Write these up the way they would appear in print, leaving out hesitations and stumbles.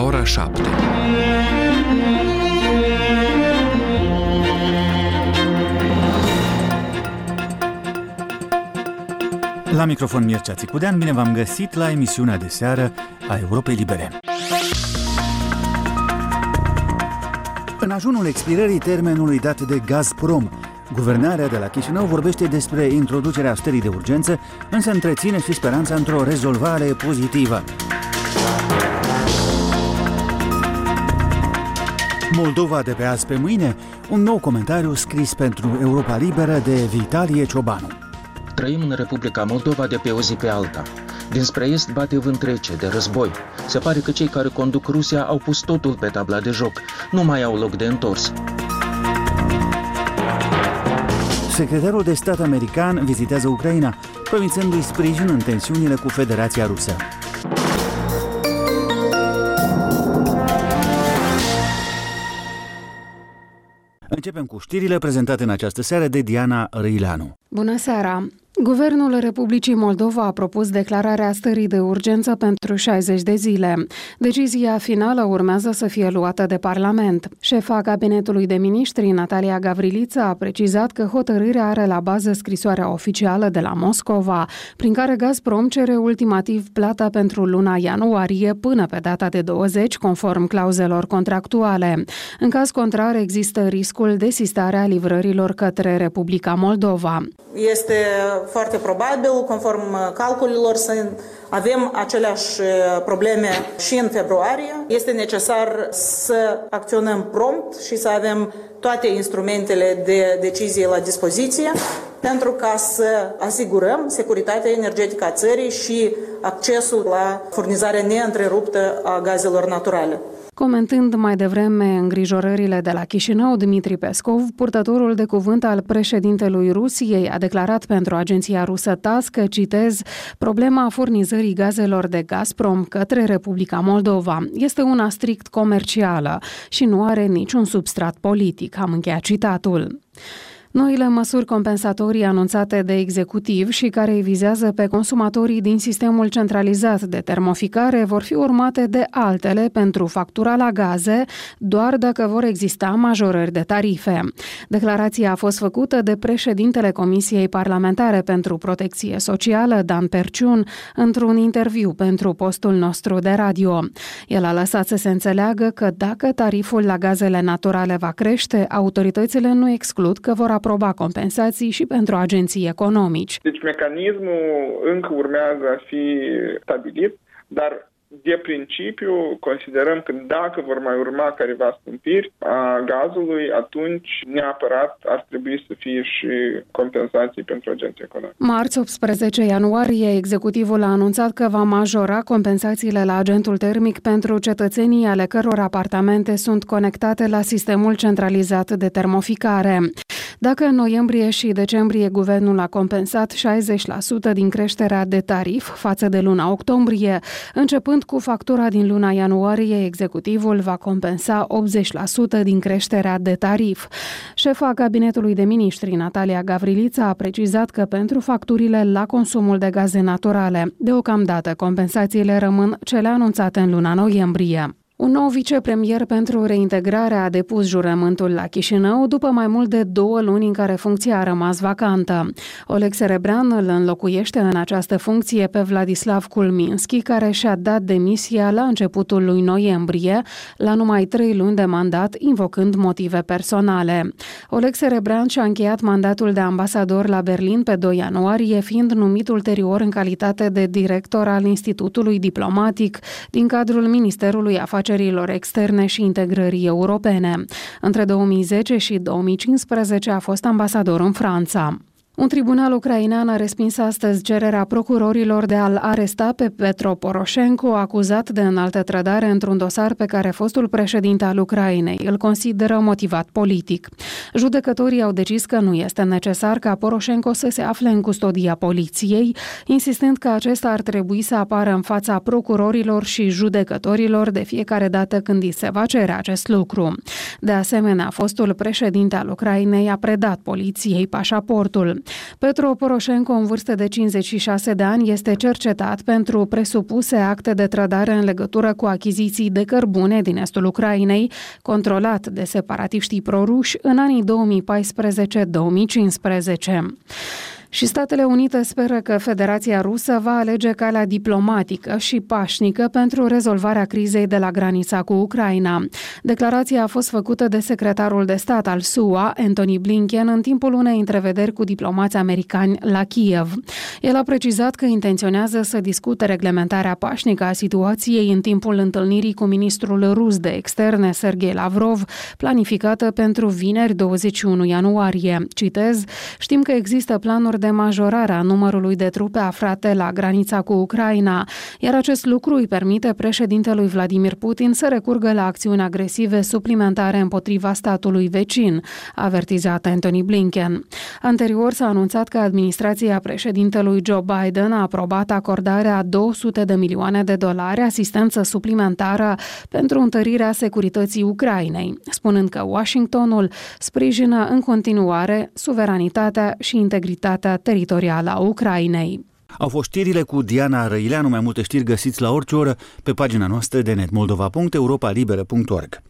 ora 7. La microfon Mircea Țicudean, bine v-am găsit la emisiunea de seară a Europei Libere. În ajunul expirării termenului dat de Gazprom, guvernarea de la Chișinău vorbește despre introducerea stării de urgență, însă întreține și speranța într-o rezolvare pozitivă. Moldova de pe azi pe mâine, un nou comentariu scris pentru Europa Liberă de Vitalie Ciobanu. Trăim în Republica Moldova de pe o zi pe alta. Dinspre est bate vânt rece de război. Se pare că cei care conduc Rusia au pus totul pe tabla de joc. Nu mai au loc de întors. Secretarul de stat american vizitează Ucraina, promițându-i sprijin în tensiunile cu Federația Rusă. Începem cu știrile prezentate în această seară de Diana Răileanu. Bună seara! Guvernul Republicii Moldova a propus declararea stării de urgență pentru 60 de zile. Decizia finală urmează să fie luată de Parlament. Șefa Cabinetului de Miniștri, Natalia Gavrilița, a precizat că hotărârea are la bază scrisoarea oficială de la Moscova, prin care Gazprom cere ultimativ plata pentru luna ianuarie până pe data de 20, conform clauzelor contractuale. În caz contrar, există riscul desistarea livrărilor către Republica Moldova. Este foarte probabil, conform calculelor, să avem aceleași probleme și în februarie. Este necesar să acționăm prompt și să avem toate instrumentele de decizie la dispoziție pentru ca să asigurăm securitatea energetică a țării și accesul la furnizarea neîntreruptă a gazelor naturale. Comentând mai devreme îngrijorările de la Chișinău, Dmitri Peskov, purtătorul de cuvânt al președintelui Rusiei, a declarat pentru agenția rusă TASS că, citez, problema furnizării gazelor de Gazprom către Republica Moldova este una strict comercială și nu are niciun substrat politic. Am încheiat citatul. Noile măsuri compensatorii anunțate de executiv și care îi vizează pe consumatorii din sistemul centralizat de termoficare vor fi urmate de altele pentru factura la gaze, doar dacă vor exista majorări de tarife. Declarația a fost făcută de președintele Comisiei Parlamentare pentru Protecție Socială, Dan Perciun, într-un interviu pentru postul nostru de radio. El a lăsat să se înțeleagă că dacă tariful la gazele naturale va crește, autoritățile nu exclud că vor aproba compensații și pentru agenții economici. Deci mecanismul încă urmează a fi stabilit, dar de principiu considerăm că dacă vor mai urma careva scumpiri a gazului, atunci neapărat ar trebui să fie și compensații pentru agenții economici. Marți, 18 ianuarie, executivul a anunțat că va majora compensațiile la agentul termic pentru cetățenii ale căror apartamente sunt conectate la sistemul centralizat de termoficare. Dacă în noiembrie și decembrie guvernul a compensat 60% din creșterea de tarif față de luna octombrie, începând cu factura din luna ianuarie, executivul va compensa 80% din creșterea de tarif. Șefa Cabinetului de Miniștri, Natalia Gavrilița, a precizat că pentru facturile la consumul de gaze naturale, deocamdată compensațiile rămân cele anunțate în luna noiembrie. Un nou vicepremier pentru reintegrare a depus jurământul la Chișinău după mai mult de 2 luni în care funcția a rămas vacantă. Oleg Serebrean îl înlocuiește în această funcție pe Vladislav Kulminski, care și-a dat demisia la începutul lui noiembrie, la numai 3 luni de mandat, invocând motive personale. Oleg Serebrean și-a încheiat mandatul de ambasador la Berlin pe 2 ianuarie, fiind numit ulterior în calitate de director al Institutului Diplomatic din cadrul Ministerului Afacerilor Externe și Integrării Europene. Între 2010 și 2015 a fost ambasador în Franța. Un tribunal ucrainean a respins astăzi cererea procurorilor de a-l aresta pe Petro Poroșenko, acuzat de înaltă trădare într-un dosar pe care fostul președinte al Ucrainei îl consideră motivat politic. Judecătorii au decis că nu este necesar ca Poroșenko să se afle în custodia poliției, insistând că acesta ar trebui să apară în fața procurorilor și judecătorilor de fiecare dată când îi se va cere acest lucru. De asemenea, fostul președinte al Ucrainei a predat poliției pașaportul. Petro Poroșenko, în vârstă de 56 de ani, este cercetat pentru presupuse acte de trădare în legătură cu achiziții de cărbune din estul Ucrainei, controlat de separatiștii proruși în anii 2014-2015. Și Statele Unite speră că Federația Rusă va alege calea diplomatică și pașnică pentru rezolvarea crizei de la granița cu Ucraina. Declarația a fost făcută de secretarul de stat al SUA, Antony Blinken, în timpul unei întrevederi cu diplomați americani la Kiev. El a precizat că intenționează să discute reglementarea pașnică a situației în timpul întâlnirii cu ministrul rus de externe, Sergei Lavrov, planificată pentru vineri 21 ianuarie. Citez: "Știm că există planuri de majorare a numărului de trupe aflate la granița cu Ucraina, iar acest lucru îi permite președintelui Vladimir Putin să recurgă la acțiuni agresive suplimentare împotriva statului vecin", a avertizat Antony Blinken. Anterior s-a anunțat că administrația președintelui Joe Biden a aprobat acordarea $200 de milioane asistență suplimentară pentru întărirea securității Ucrainei, spunând că Washingtonul sprijină în continuare suveranitatea și integritatea teritorială a Ucrainei. Au fost știrile cu Diana Răileanu. Mai multe știri găsiți la orice oră pe pagina noastră de net, moldova.europalibera.org.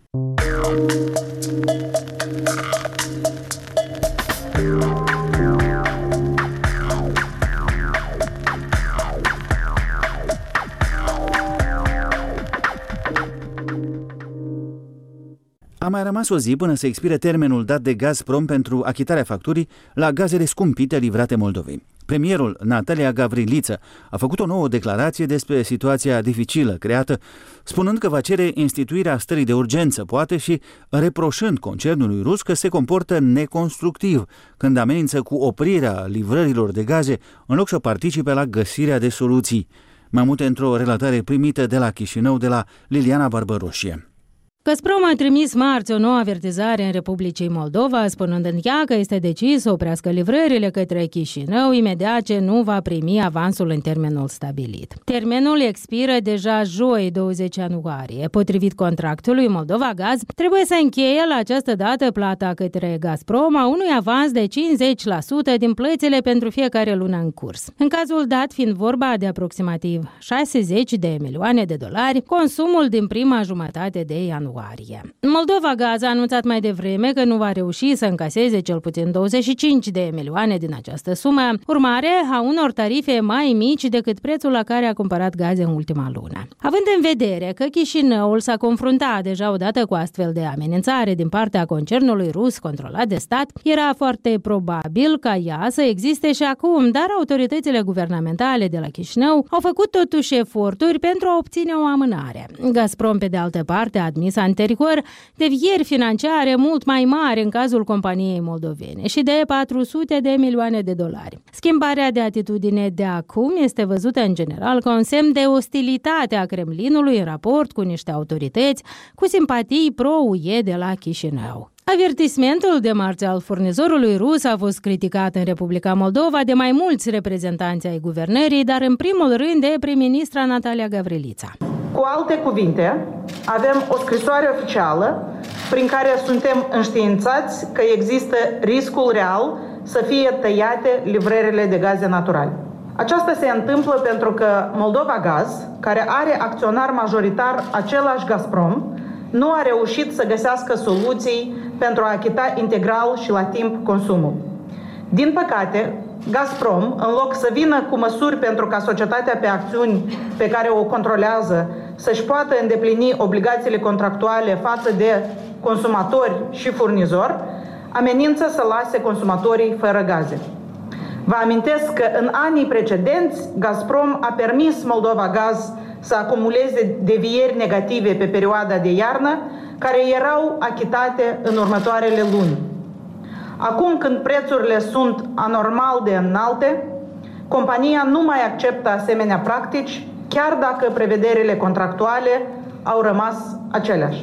A mai rămas o zi până să expire termenul dat de Gazprom pentru achitarea facturii la gazele scumpite livrate Moldovei. Premierul Natalia Gavrilița a făcut o nouă declarație despre situația dificilă creată, spunând că va cere instituirea stării de urgență, poate, și reproșând concernului rus că se comportă neconstructiv când amenință cu oprirea livrărilor de gaze în loc să participe la găsirea de soluții. Mai multe într-o relatare primită de la Chișinău de la Liliana Barbăroșie. Gazprom a trimis marți o nouă avertizare în Republicii Moldova, spunând în ea că este decis să oprească livrările către Chișinău imediat ce nu va primi avansul în termenul stabilit. Termenul expiră deja joi, 20 ianuarie. Potrivit contractului, Moldova Gaz trebuie să încheie la această dată plata către Gazprom a unui avans de 50% din plățile pentru fiecare lună în curs. În cazul dat, fiind vorba de aproximativ $60 de milioane, consumul din prima jumătate de ianuarie. Moldova Gaz a anunțat mai devreme că nu va reuși să încaseze cel puțin $25 de milioane din această sumă, urmare a unor tarife mai mici decât prețul la care a cumpărat gaze în ultima lună. Având în vedere că Chișinăul s-a confruntat deja odată cu astfel de amenințare din partea concernului rus controlat de stat, era foarte probabil ca ea să existe și acum, dar autoritățile guvernamentale de la Chișinău au făcut totuși eforturi pentru a obține o amânare. Gazprom, pe de altă parte, a admis anterior devieri financiare mult mai mari în cazul companiei moldovene și de $400 de milioane. Schimbarea de atitudine de acum este văzută în general ca un semn de ostilitate a Kremlinului în raport cu niște autorități cu simpatii pro-UE de la Chișinău. Avertismentul de marți al furnizorului rus a fost criticat în Republica Moldova de mai mulți reprezentanți ai guvernării, dar în primul rând de prim-ministra Natalia Gavrilița. Cu alte cuvinte, avem o scrisoare oficială prin care suntem înștiințați că există riscul real să fie tăiate livrările de gaze naturale. Aceasta se întâmplă pentru că Moldova Gaz, care are acționar majoritar același Gazprom, nu a reușit să găsească soluții pentru a achita integral și la timp consumul. Din păcate, Gazprom, în loc să vină cu măsuri pentru ca societatea pe acțiuni pe care o controlează să-și poată îndeplini obligațiile contractuale față de consumatori și furnizori, amenință să lase consumatorii fără gaze. Vă amintesc că în anii precedenți, Gazprom a permis Moldova Gaz să acumuleze devieri negative pe perioada de iarnă, care erau achitate în următoarele luni. Acum, când prețurile sunt anormal de înalte, compania nu mai acceptă asemenea practici, chiar dacă prevederile contractuale au rămas aceleași.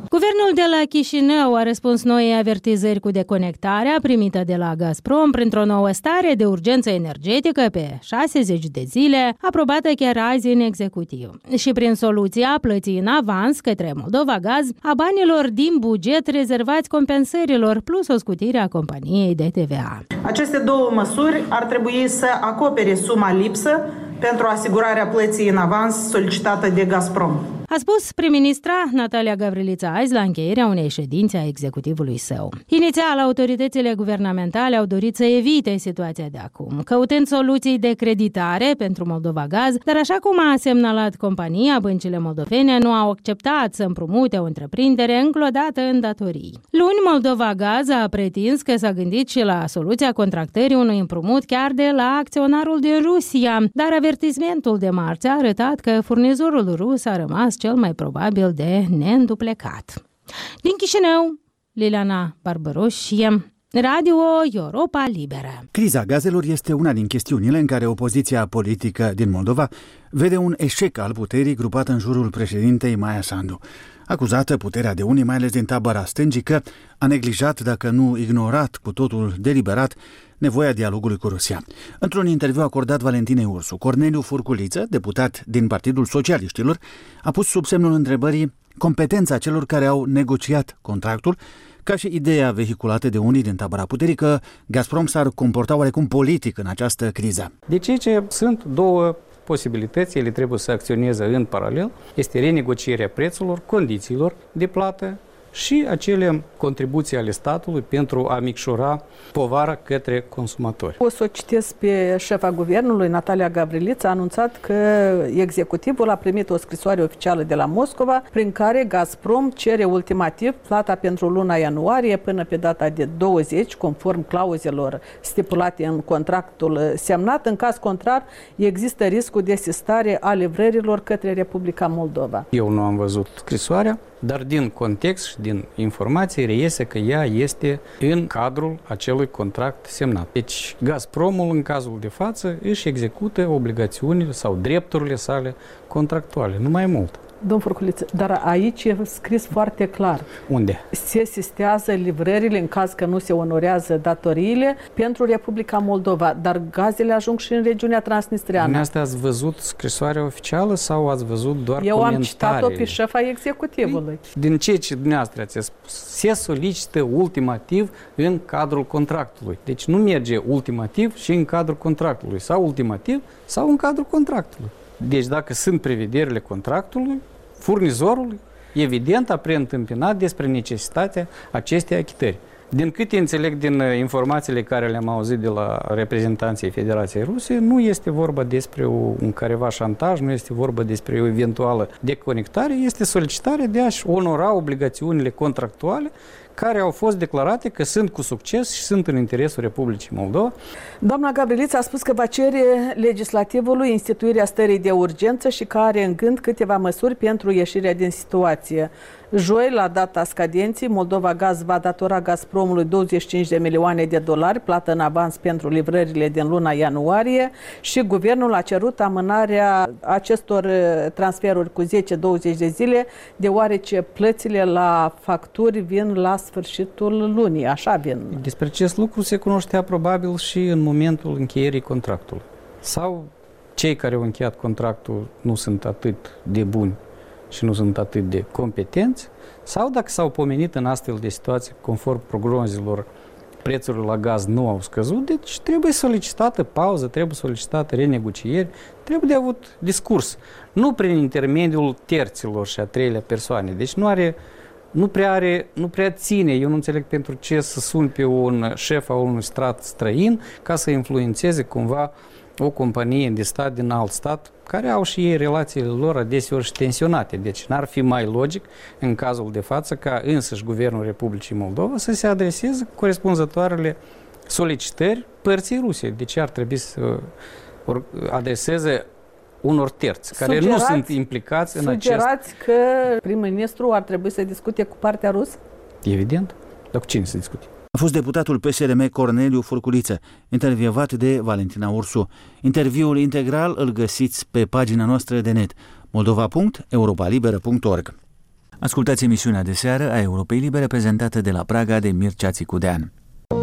Guvernul de la Chișinău a răspuns noii avertizări cu deconectarea primită de la Gazprom printr-o nouă stare de urgență energetică pe 60 de zile, aprobată chiar azi în executiv. Și prin soluția plății în avans către Moldova Gaz a banilor din buget rezervați compensărilor plus o scutire a companiei de TVA. Aceste două măsuri ar trebui să acopere suma lipsă pentru asigurarea plății în avans solicitată de Gazprom. A spus prim-ministra Natalia Gavrilița azi la încheierea unei ședințe a executivului său. Inițial, autoritățile guvernamentale au dorit să evite situația de acum, căutând soluții de creditare pentru Moldova Gaz, dar așa cum a semnalat compania, băncile moldovene nu au acceptat să împrumute o întreprindere înglodată în datorii. Luni, Moldova Gaz a pretins că s-a gândit și la soluția contractării unui împrumut chiar de la acționarul din Rusia, dar avertismentul de marți a arătat că furnizorul rus a rămas cel mai probabil de neînduplecat. Din Chișinău, Liliana Barbaroșie, Radio Europa Liberă. Criza gazelor este una din chestiunile în care opoziția politică din Moldova vede un eșec al puterii grupat în jurul președintei Maia Sandu. Acuzată puterea de unii, mai ales din tabăra stângii, că a neglijat, dacă nu ignorat cu totul deliberat, nevoia dialogului cu Rusia. Într-un interviu acordat Valentinei Ursu, Corneliu Furculiță, deputat din Partidul Socialiștilor, a pus sub semnul întrebării competența celor care au negociat contractul, ca și ideea vehiculată de unii din tabăra puterii că Gazprom s-ar comporta oarecum politic în această criză. Deci aici sunt două posibilități, ele trebuie să acționeze în paralel. Este renegocierea prețurilor, condițiilor de plată și acele contribuții ale statului pentru a micșora povara către consumatori. O să o citesc pe șefa guvernului, Natalia Gavrilița, a anunțat că executivul a primit o scrisoare oficială de la Moscova prin care Gazprom cere ultimativ plata pentru luna ianuarie până pe data de 20, conform clauzelor stipulate în contractul semnat. În caz contrar, există riscul de sistare a livrărilor către Republica Moldova. Eu nu am văzut scrisoarea, dar din context și din informații reiese că ea este în cadrul acelui contract semnat. Deci Gazpromul, în cazul de față, își execută obligațiunile sau drepturile sale contractuale, nu mai mult. Domnul Furculiță, dar aici e scris foarte clar. Unde? Se sistează livrările în caz că nu se onorează datoriile pentru Republica Moldova, dar gazele ajung și în regiunea transnistreană. Dumneavoastră ați văzut scrisoarea oficială sau ați văzut doar Eu comentariile? am citat-o pe șefa executivului. Din ce dumneavoastră ați spus, se solicită ultimativ în cadrul contractului. Deci nu merge ultimativ și în cadrul contractului, sau ultimativ sau în cadrul contractului. Deci dacă sunt prevederile contractului, furnizorul evident a preîntâmpinat despre necesitatea acestei achitări. Din câte înțeleg din informațiile care le-am auzit de la reprezentanții Federației Ruse, nu este vorba despre un careva șantaj, nu este vorba despre o eventuală deconectare, este solicitarea de a-și onora obligațiunile contractuale care au fost declarate că sunt cu succes și sunt în interesul Republicii Moldova. Doamna Gavrilița a spus că va cere legislativului instituirea stării de urgență și că are în gând câteva măsuri pentru ieșirea din situație. Joi, la data scadenții, Moldova Gaz va datora Gazpromului 25 de milioane de dolari plată în avans pentru livrările din luna ianuarie și guvernul a cerut amânarea acestor transferuri cu 10-20 de zile, deoarece plățile la facturi vin la sfârșitul lunii, așa vin. Despre acest lucru se cunoștea probabil și în momentul încheierii contractului. Sau cei care au încheiat contractul nu sunt atât de buni și nu sunt atât de competenți, sau dacă s-au pomenit în astfel de situații, conform prognozelor, prețurile la gaz nu au scăzut, deci trebuie solicitată pauză, trebuie solicitată renegocieri, trebuie de avut discurs. Nu prin intermediul terților și a treilea persoane. Deci nu prea ține, eu nu înțeleg pentru ce să sun pe un șef al unui stat străin ca să influențeze cumva o companie de stat din alt stat, care au și ei relațiile lor adeseori și tensionate. Deci n-ar fi mai logic, în cazul de față, ca însăși Guvernul Republicii Moldova să se adreseze corespunzătoarele solicitări părții Rusiei. Deci ar trebui să adreseze unor terți, care nu sunt implicați în acest... Sugerați că prim-ministru ar trebui să discute cu partea rusă? Evident. Dar cu cine să discute? A fost deputatul PSRM Corneliu Furculiță, intervievat de Valentina Ursu. Interviul integral îl găsiți pe pagina noastră de net moldova.europalibera.org. Ascultați emisiunea de seară a Europei Libere, prezentată de la Praga de Mircea Țicudean.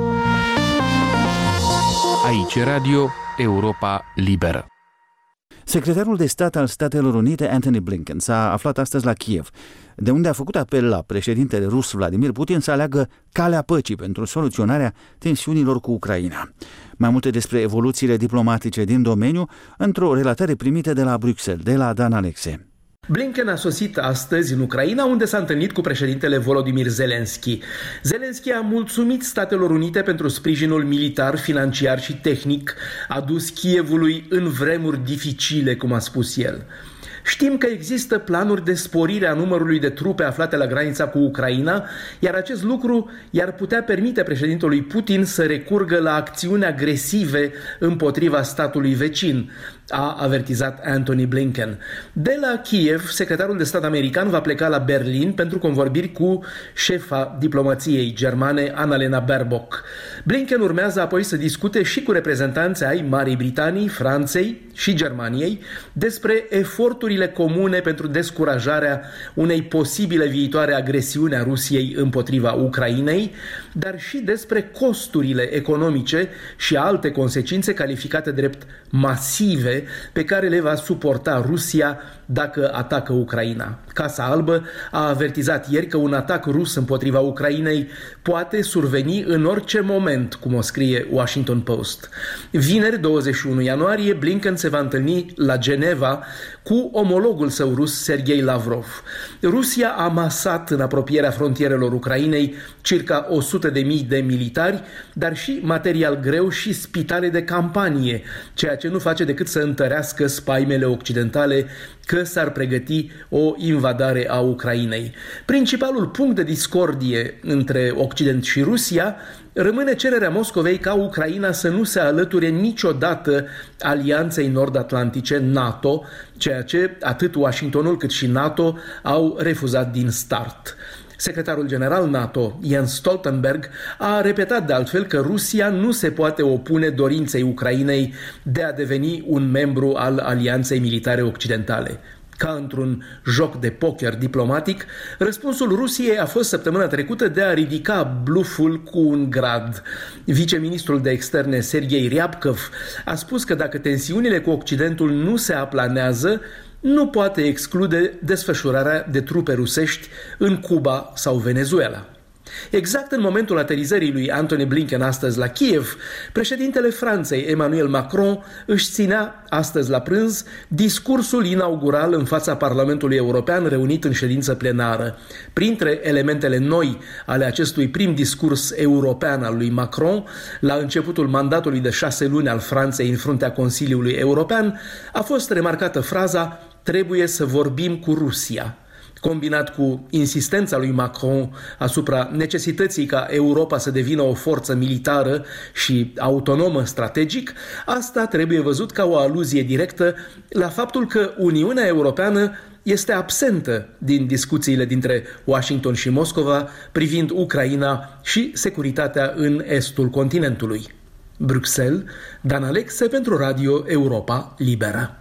Aici Radio Europa Liberă. Secretarul de stat al Statelor Unite, Antony Blinken, s-a aflat astăzi la Kiev, de unde a făcut apel la președintele rus Vladimir Putin să aleagă calea păcii pentru soluționarea tensiunilor cu Ucraina. Mai multe despre evoluțiile diplomatice din domeniu într-o relatare primită de la Bruxelles, de la Dan Alexe. Blinken a sosit astăzi în Ucraina, unde s-a întâlnit cu președintele Volodymyr Zelensky. Zelensky a mulțumit Statelor Unite pentru sprijinul militar, financiar și tehnic adus Kievului în vremuri dificile, cum a spus el. Știm că există planuri de sporire a numărului de trupe aflate la granița cu Ucraina, iar acest lucru i-ar putea permite președintelui Putin să recurgă la acțiuni agresive împotriva statului vecin, a avertizat Antony Blinken. De la Kiev, secretarul de stat american va pleca la Berlin pentru convorbiri cu șefa diplomației germane, Annalena Baerbock. Blinken urmează apoi să discute și cu reprezentanții ai Marii Britanii, Franței și Germaniei despre eforturile comune pentru descurajarea unei posibile viitoare agresiuni a Rusiei împotriva Ucrainei, dar și despre costurile economice și alte consecințe calificate drept masive pe care le va suporta Rusia dacă atacă Ucraina. Casa Albă a avertizat ieri că un atac rus împotriva Ucrainei poate surveni în orice moment, cum o scrie Washington Post. Vineri, 21 ianuarie, Blinken se va întâlni la Geneva cu omologul său rus, Sergei Lavrov. Rusia a amasat în apropierea frontierelor Ucrainei circa 100.000 de militari, dar și material greu și spitale de campanie, ceea ce nu face decât să întărească spaimele occidentale că s-ar pregăti o invadare a Ucrainei. Principalul punct de discordie între Occident și Rusia rămâne cererea Moscovei ca Ucraina să nu se alăture niciodată Alianței Nord-Atlantice, NATO, ceea ce atât Washingtonul cât și NATO au refuzat din start. Secretarul general NATO, Jens Stoltenberg, a repetat de altfel că Rusia nu se poate opune dorinței Ucrainei de a deveni un membru al Alianței Militare Occidentale. Ca într-un joc de poker diplomatic, răspunsul Rusiei a fost săptămâna trecută de a ridica bluful cu un grad. Viceministrul de externe Sergei Ryabkov a spus că dacă tensiunile cu Occidentul nu se aplanează, nu poate exclude desfășurarea de trupe rusești în Cuba sau Venezuela. Exact în momentul aterizării lui Antony Blinken astăzi la Kiev, președintele Franței, Emmanuel Macron, își ținea astăzi la prânz discursul inaugural în fața Parlamentului European reunit în ședință plenară. Printre elementele noi ale acestui prim discurs european al lui Macron, la începutul mandatului de 6 luni al Franței în fruntea Consiliului European, a fost remarcată fraza "Trebuie să vorbim cu Rusia", combinat cu insistența lui Macron asupra necesității ca Europa să devină o forță militară și autonomă strategic, asta trebuie văzut ca o aluzie directă la faptul că Uniunea Europeană este absentă din discuțiile dintre Washington și Moscova privind Ucraina și securitatea în estul continentului. Bruxelles, Dan Alexe pentru Radio Europa Liberă.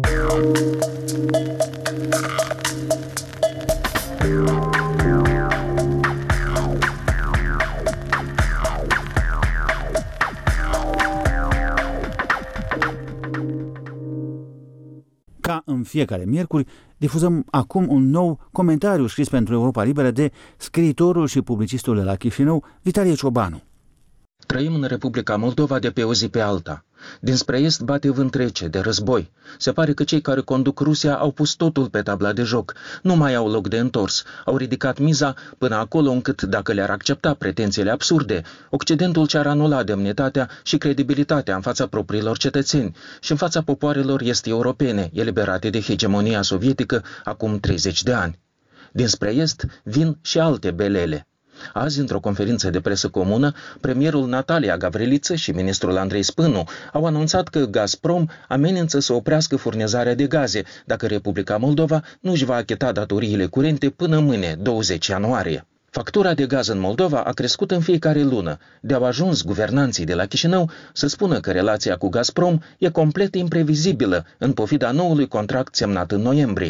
Ca în fiecare miercuri, difuzăm acum un nou comentariu scris pentru Europa Liberă de scriitorul și publicistul de la Chișinău, Vitalie Ciobanu. Trăim în Republica Moldova de pe o zi pe alta. Dinspre est bate vânt rece de război. Se pare că cei care conduc Rusia au pus totul pe tabla de joc. Nu mai au loc de întors. Au ridicat miza până acolo încât, dacă le-ar accepta pretențiile absurde, Occidentul ce-ar anula demnitatea și credibilitatea în fața propriilor cetățeni și în fața popoarelor est-europene, eliberate de hegemonia sovietică acum 30 de ani. Dinspre est vin și alte belele. Azi, într-o conferință de presă comună, premierul Natalia Gavriliță și ministrul Andrei Spânu au anunțat că Gazprom amenință să oprească furnizarea de gaze dacă Republica Moldova nu își va achita datoriile curente până mâine, 20 ianuarie. Factura de gaz în Moldova a crescut în fiecare lună, de-au ajuns guvernanții de la Chișinău să spună că relația cu Gazprom e complet imprevizibilă în pofida noului contract semnat în noiembrie.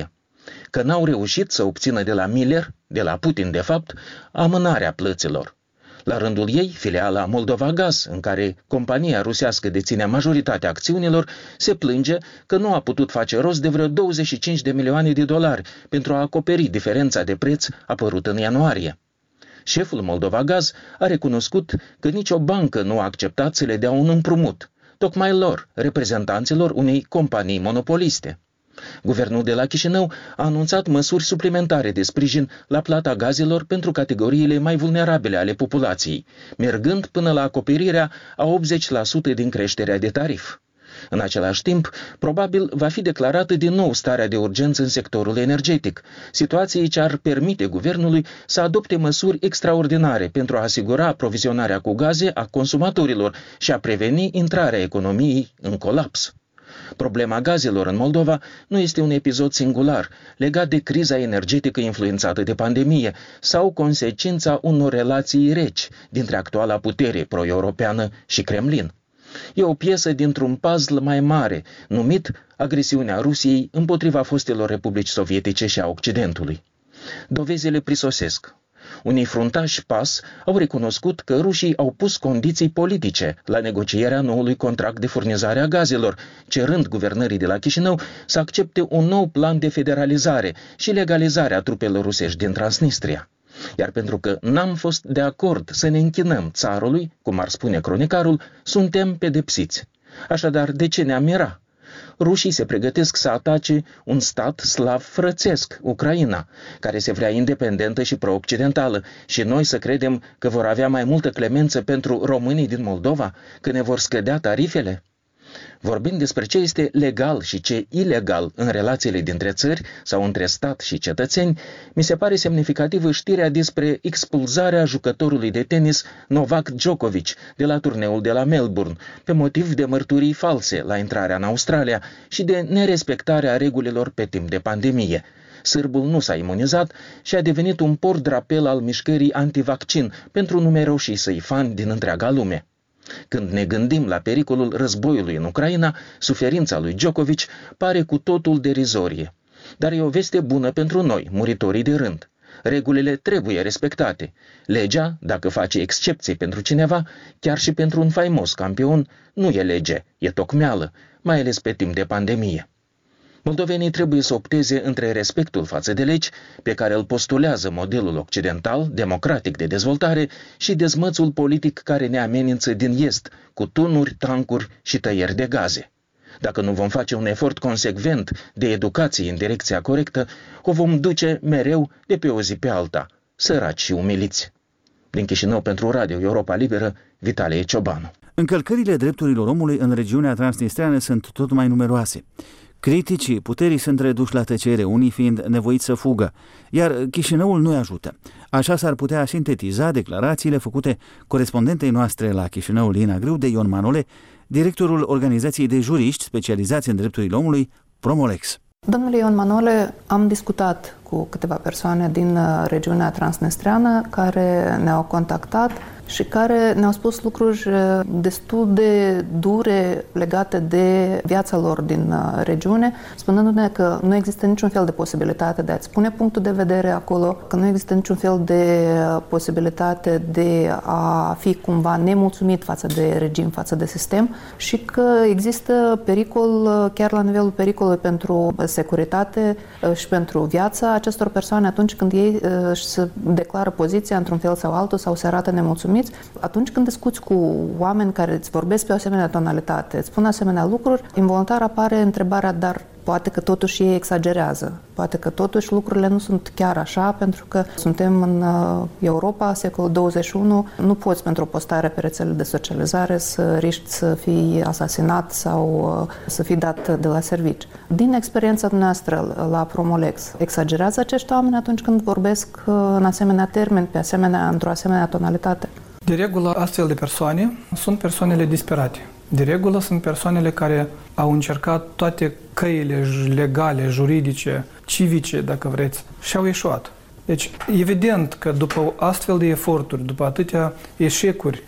că n-au reușit să obțină de la Miller, de la Putin de fapt, amânarea plăților. La rândul ei, filiala Moldova Gaz, în care compania rusească deține majoritatea acțiunilor, se plânge că nu a putut face rost de vreo 25 de milioane de dolari pentru a acoperi diferența de preț apărută în ianuarie. Șeful Moldova Gaz a recunoscut că nicio bancă nu a acceptat să le dea un împrumut, tocmai lor, reprezentanților unei companii monopoliste. Guvernul de la Chișinău a anunțat măsuri suplimentare de sprijin la plata gazelor pentru categoriile mai vulnerabile ale populației, mergând până la acoperirea a 80% din creșterea de tarif. În același timp, probabil va fi declarată din nou starea de urgență în sectorul energetic, situație ce ar permite guvernului să adopte măsuri extraordinare pentru a asigura aprovizionarea cu gaze a consumatorilor și a preveni intrarea economiei în colaps. Problema gazelor în Moldova nu este un episod singular, legat de criza energetică influențată de pandemie sau consecința unor relații reci dintre actuala putere pro-europeană și Kremlin. E o piesă dintr-un puzzle mai mare, numit agresiunea Rusiei împotriva fostelor republici sovietice și a Occidentului. Dovezile prisosesc. Unii fruntași PAS au recunoscut că rușii au pus condiții politice la negocierea noului contract de furnizare a gazelor, cerând guvernării de la Chișinău să accepte un nou plan de federalizare și legalizare a trupelor rusești din Transnistria. Iar pentru că n-am fost de acord să ne închinăm țarului, cum ar spune cronicarul, suntem pedepsiți. Așadar, de ce ne-am mira? Rușii se pregătesc să atace un stat slav frățesc, Ucraina, care se vrea independentă și pro-occidentală, și noi să credem că vor avea mai multă clemență pentru românii din Moldova, că ne vor scădea tarifele? Vorbind despre ce este legal și ce ilegal în relațiile dintre țări sau între stat și cetățeni, mi se pare semnificativă știrea despre expulzarea jucătorului de tenis Novak Djokovic de la turneul de la Melbourne, pe motiv de mărturii false la intrarea în Australia și de nerespectarea regulilor pe timp de pandemie. Sârbul nu s-a imunizat și a devenit un port-drapel al mișcării antivaccin pentru numeroșii săi fani din întreaga lume. Când ne gândim la pericolul războiului în Ucraina, suferința lui Djokovic pare cu totul derizorie. Dar e o veste bună pentru noi, muritorii de rând. Regulile trebuie respectate. Legea, dacă face excepții pentru cineva, chiar și pentru un faimos campion, nu e lege, e tocmeală, mai ales pe timp de pandemie. Moldovenii trebuie să opteze între respectul față de legi, pe care îl postulează modelul occidental, democratic de dezvoltare, și dezmățul politic care ne amenință din est, cu tunuri, tancuri și tăieri de gaze. Dacă nu vom face un efort consecvent de educație în direcția corectă, o vom duce mereu de pe o zi pe alta, săraci și umiliți. Din Chișinău pentru Radio Europa Liberă, Vitalie Ciobanu. Încălcările drepturilor omului în regiunea transnistreană sunt tot mai numeroase. Criticii puterii sunt reduși la tăcere, unii fiind nevoiți să fugă, iar Chișinăul nu-i ajută. Așa s-ar putea sintetiza declarațiile făcute corespondentei noastre la Chișinău, Lina Grâu, de Ion Manole, directorul organizației de juriști specializați în drepturile omului, Promolex. Domnule Ion Manole, am discutat cu câteva persoane din regiunea transnistreană care ne-au contactat și care ne-au spus lucruri destul de dure legate de viața lor din regiune, spunându-ne că nu există niciun fel de posibilitate de a-ți spune punctul de vedere acolo, că nu există niciun fel de posibilitate de a fi cumva nemulțumit față de regim, față de sistem și că există pericol, chiar la nivelul pericolului pentru securitate și pentru viața acestor persoane atunci când ei se declară poziția într-un fel sau altul sau se arată nemulțumiți. Atunci când discuți cu oameni care îți vorbesc pe o asemenea tonalitate, îți spun asemenea lucruri, involuntar apare întrebarea, dar poate că totuși ei exagerează, poate că totuși lucrurile nu sunt chiar așa, pentru că suntem în Europa, secolul 21, nu poți pentru o postare pe rețelele de socializare să riști să fii asasinat sau să fii dat de la servici. Din experiența noastră la Promolex, exagerează acești oameni atunci când vorbesc în asemenea termeni, într-o asemenea tonalitate? De regulă, astfel de persoane sunt persoanele disperate. De regulă sunt persoanele care au încercat toate căile legale, juridice, civice, dacă vreți, și au eșuat. Deci, evident că după astfel de eforturi, după atâtea eșecuri,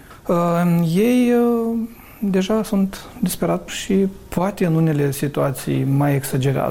ei deja sunt disperați și poate în unele situații mai exagerează.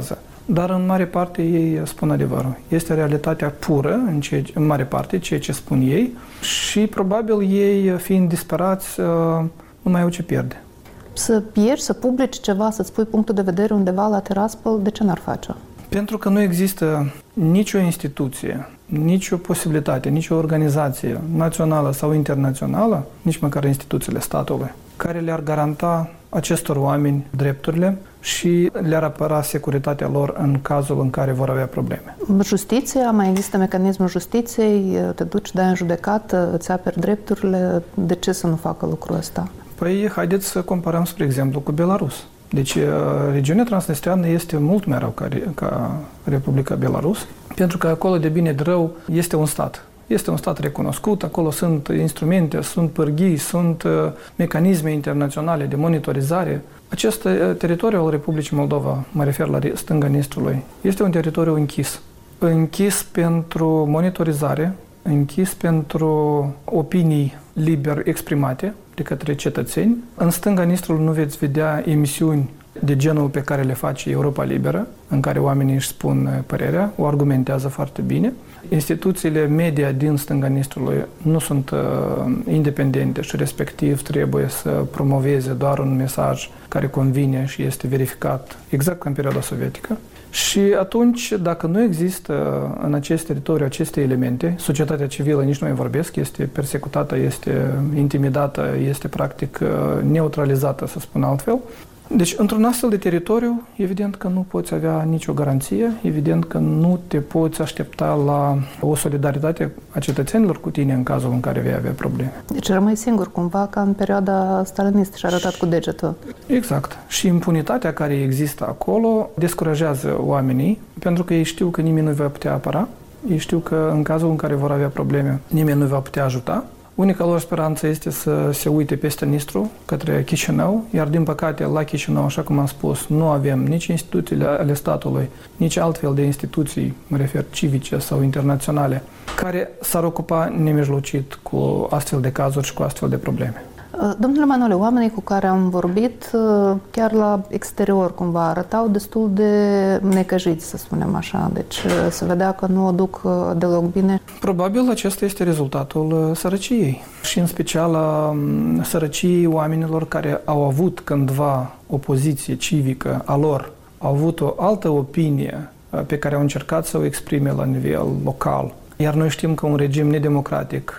dar în mare parte ei spun adevărul. Este realitatea pură, în mare parte, ceea ce spun ei și probabil ei, fiind disperați, nu mai au ce pierde. Să pierzi, să publici ceva, să-ți pui punctul de vedere undeva la Tiraspol, de ce n-ar face? Pentru că nu există nicio instituție, nicio posibilitate, nicio organizație națională sau internațională, nici măcar instituțiile statului, care le-ar garanta acestor oameni drepturile și le-ar apăra securitatea lor în cazul în care vor avea probleme. Justiția, mai există mecanismul justiției, te duci, dai în judecată, îți aperi drepturile, de ce să nu facă lucrul ăsta? Păi, haideți să comparăm, spre exemplu, cu Belarus. Deci, regiunea transnistreană este mult mai rău ca Republica Belarus, pentru că acolo, de bine de rău, este un stat. Este un stat recunoscut, acolo sunt instrumente, sunt pârghii, sunt mecanisme internaționale de monitorizare. Acest teritoriu al Republicii Moldova, mă refer la stânga Nistrului, este un teritoriu închis. Închis pentru monitorizare, închis pentru opinii liber exprimate de către cetățeni. În stânga Nistrului nu veți vedea emisiuni de genul pe care le face Europa Liberă, în care oamenii își spun părerea, o argumentează foarte bine. Instituțiile media din stânga Nistrului nu sunt independente și respectiv trebuie să promoveze doar un mesaj care convine și este verificat, exact ca în perioada sovietică. Și atunci, dacă nu există în acest teritoriu aceste elemente, societatea civilă, nici nu mai vorbesc, este persecutată, este intimidată, este practic neutralizată, să spun altfel. Deci, într-un astfel de teritoriu, evident că nu poți avea nicio garanție, evident că nu te poți aștepta la o solidaritate a cetățenilor cu tine în cazul în care vei avea probleme. Deci rămâi singur, cumva, ca în perioada stalinistă și arătat cu degetul. Exact. Și impunitatea care există acolo descurajează oamenii, pentru că ei știu că nimeni nu va putea apăra, ei știu că în cazul în care vor avea probleme, nimeni nu va putea ajuta. Unica lor speranță este să se uite peste Nistru, către Chișinău, iar din păcate la Chișinău, așa cum am spus, nu avem nici instituțiile ale statului, nici altfel de instituții, mă refer civice sau internaționale, care s-ar ocupa nemijlocit cu astfel de cazuri și cu astfel de probleme. Domnule Manole, oamenii cu care am vorbit, chiar la exterior, cumva, arătau destul de necăjiți, să spunem așa. Deci se vedea că nu o duc deloc bine. Probabil acesta este rezultatul sărăciei și în special a sărăciei oamenilor care au avut cândva o poziție civică a lor, au avut o altă opinie pe care au încercat să o exprime la nivel local. Iar noi știm că un regim nedemocratic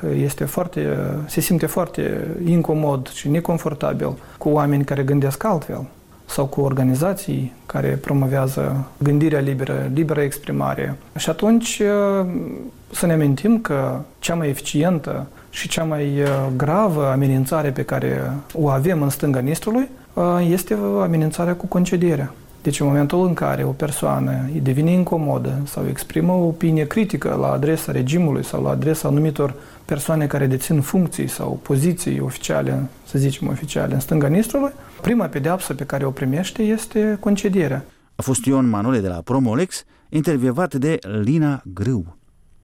se simte foarte incomod și neconfortabil cu oameni care gândesc altfel sau cu organizații care promovează gândirea liberă exprimare. Și atunci să ne amintim că cea mai eficientă și cea mai gravă amenințare pe care o avem în stânga Nistrului este amenințarea cu concedierea. Deci în momentul în care o persoană devine incomodă sau exprimă o opinie critică la adresa regimului sau la adresa anumitor persoane care dețin funcții sau poziții oficiale, să zicem oficiale, în stânga Nistrului, prima pedeapsă pe care o primește este concedierea. A fost Ion Manole de la Promolex, intervievat de Lina Grâu.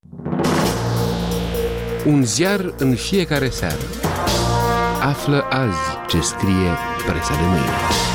Un ziar în fiecare seară. Află azi ce scrie presa de mâine.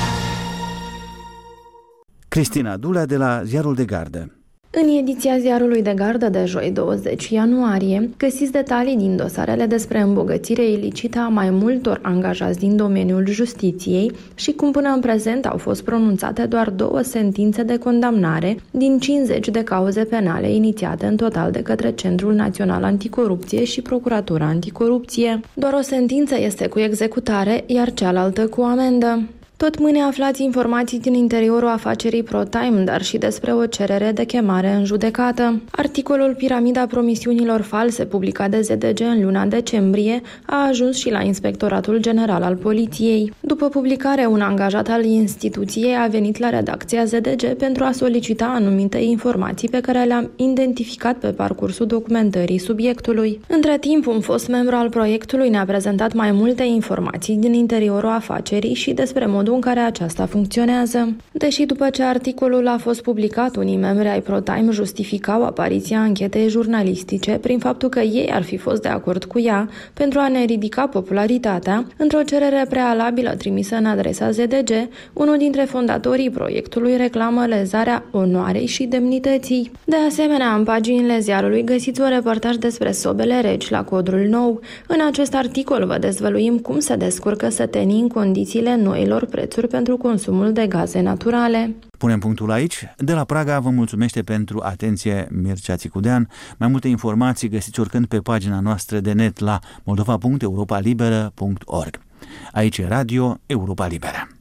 Cristina Dulea de la Ziarul de Gardă. În ediția Ziarului de Gardă de joi 20 ianuarie, găsiți detalii din dosarele despre îmbogățire ilicită a mai multor angajați din domeniul justiției și cum până în prezent au fost pronunțate doar 2 sentințe de condamnare din 50 de cauze penale inițiate în total de către Centrul Național Anticorupție și Procuratura Anticorupție. Doar o sentință este cu executare, iar cealaltă cu amendă. Tot mâine aflați informații din interiorul afacerii ProTime, dar și despre o cerere de chemare în judecată. Articolul Piramida promisiunilor false, publicat de ZDG în luna decembrie, a ajuns și la Inspectoratul General al Poliției. După publicare, un angajat al instituției a venit la redacția ZDG pentru a solicita anumite informații pe care le-am identificat pe parcursul documentării subiectului. Între timp, un fost membru al proiectului ne-a prezentat mai multe informații din interiorul afacerii și despre modul modul în care aceasta funcționează. Deși după ce articolul a fost publicat, unii membri ai ProTime justificau apariția anchetei jurnalistice prin faptul că ei ar fi fost de acord cu ea pentru a ne ridica popularitatea, într-o cerere prealabilă trimisă în adresa ZDG, unul dintre fondatorii proiectului reclamă lezarea onoarei și demnității. De asemenea, în paginile ziarului găsiți un reportaj despre sobele reci la Codrul Nou. În acest articol vă dezvăluim cum se descurcă sătenii în condițiile noilor prețuri pentru consumul de gaze naturale. Punem punctul aici. De la Praga vă mulțumește pentru atenție Mircea Țicudean. Mai multe informații găsiți oricând pe pagina noastră de net la moldova.europalibera.org. Aici e Radio Europa Liberă.